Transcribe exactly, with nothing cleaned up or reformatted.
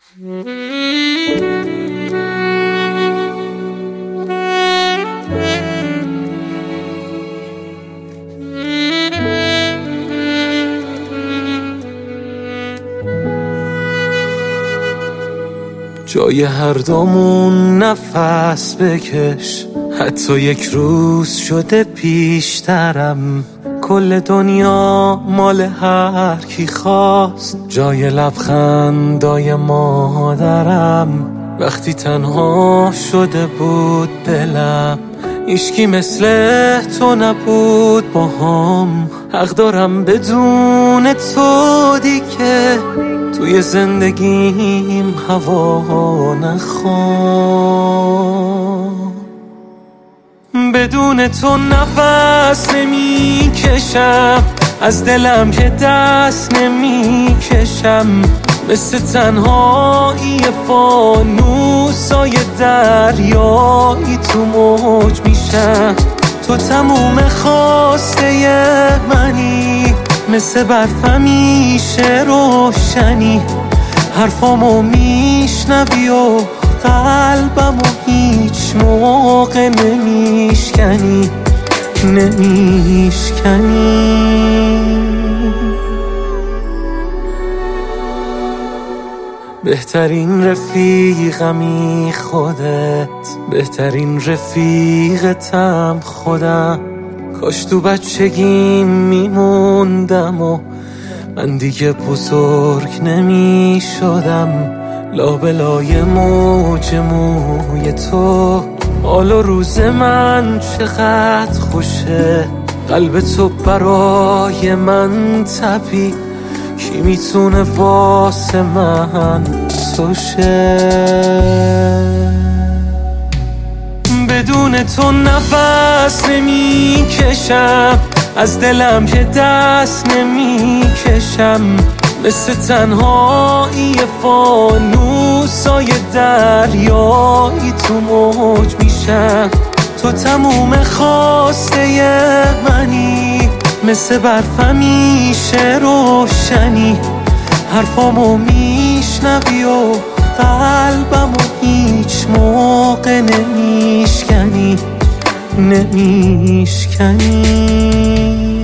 جای هر دومون نفس بکش، حتی یک روز شده پیشترم. کل دنیا مال هر کی خواست، جای لبخندای مادرم. وقتی تنها شده بود دلم، هیچکی مثل تو نبود باهام. حق دارم بدون تو دیگه توی زندگیم هوا نخوام. بدون تو نفس نمی کشم، از دلم که دست نمی کشم. مثل تنهایی فانوسای دریایی تو موج میشم. تو تموم خواسته منی، مثل برف همیشه روشنی. حرفامو میشنوی و قلبمو هیچ موقع نمیشکنی نمیشکنی. بهترین رفیقمی خودت، بهترین رفیقتم خودم. کاش تو بچگیم میموندم و من دیگه بزرگ نمی شدم. لابلای موج موی تو، حال و روز من چقدر خوشه. قلب تو برای من تپید، کی میتونه واسه من تو شه؟ بدون تو نفس نمی کشم، از دلم که دست نمی کشم. مثل تنهایی فانوسای دریایی تو موج میشم. تو تموم خواسته منی، مثل برف همیشه روشنی. حرفامو میشنوی و قلبمو هیچ موقع نمیشکنی نمیشکنی.